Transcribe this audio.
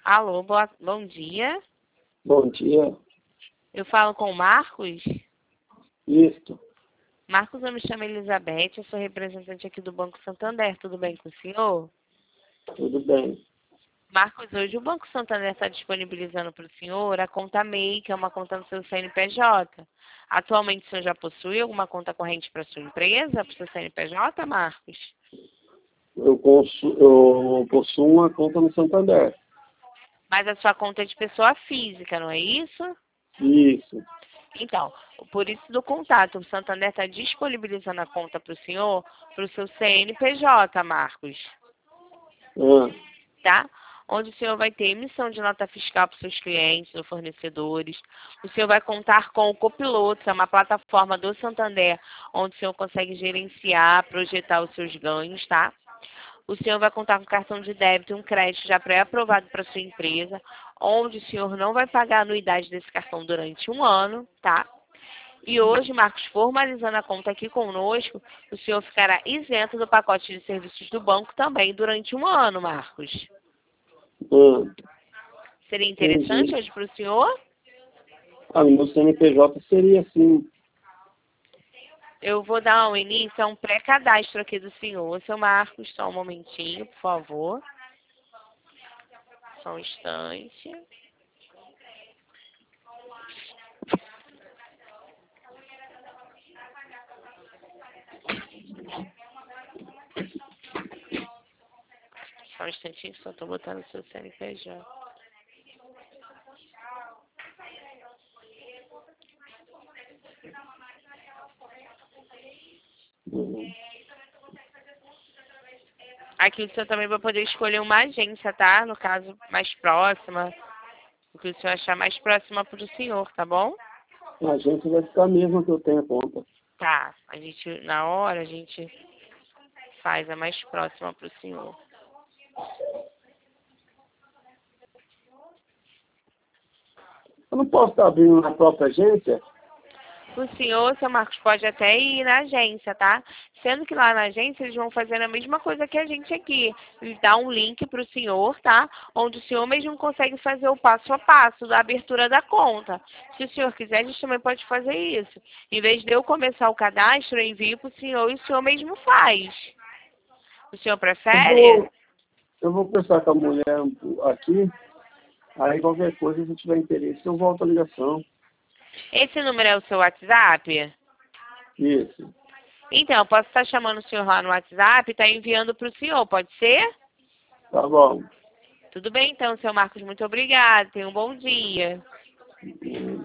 Alô, bom dia. Bom dia. Eu falo com o Marcos? Isto. Marcos, eu me chamo Elizabeth, eu sou representante aqui do Banco Santander. Tudo bem com o senhor? Tudo bem. Marcos, hoje o Banco Santander está disponibilizando para o senhor a conta MEI, que é uma conta no seu CNPJ. Atualmente, o senhor já possui alguma conta corrente para sua empresa, para o seu CNPJ, Marcos? Eu possuo uma conta no Santander. Mas a sua conta é de pessoa física, não é isso? Isso. Então, por isso do contato, o Santander está disponibilizando a conta para o senhor, para o seu CNPJ, Marcos, Ah, tá? Onde o senhor vai ter emissão de nota fiscal para os seus clientes ou fornecedores. O senhor vai contar com o Copiloto, que é uma plataforma do Santander, onde o senhor consegue gerenciar, projetar os seus ganhos, tá? O senhor vai contar com cartão de débito e um crédito já pré-aprovado para sua empresa, onde o senhor não vai pagar a anuidade desse cartão durante um ano, tá? E hoje, Marcos, formalizando a conta aqui conosco, o senhor ficará isento do pacote de serviços do banco também durante um ano, Marcos. Seria interessante entendi. hoje para o senhor? No meu CNPJ seria assim. Eu vou dar um início a um pré-cadastro aqui do senhor. Seu Marcos, só um momentinho, por favor. Só um instante. Só um instantinho, só estou botando o seu CNPJ. Uhum. Aqui o senhor também vai poder escolher uma agência, tá? No caso, mais próxima. O que o senhor achar mais próxima para o senhor, tá bom? A agência vai ficar a mesma que eu tenho a conta. Tá. A gente, na hora, a gente faz a mais próxima para o senhor. Eu não posso estar abrindo na própria agência? O senhor, seu Marcos, pode até ir na agência, tá? Sendo que lá na agência eles vão fazer a mesma coisa que a gente aqui. Eles dão um link para o senhor, tá? Onde o senhor mesmo consegue fazer o passo a passo da abertura da conta. Se o senhor quiser, a gente também pode fazer isso. Em vez de eu começar o cadastro, eu envio para o senhor e o senhor mesmo faz. O senhor prefere? Eu vou conversar com a mulher aqui. Aí qualquer coisa, se tiver interesse, eu volto a ligação. Esse número é o seu WhatsApp? Isso. Então, eu posso estar chamando o senhor lá no WhatsApp e estar enviando para o senhor, pode ser? Tá bom. Tudo bem, então, seu Marcos, muito obrigada. Tenha um bom dia.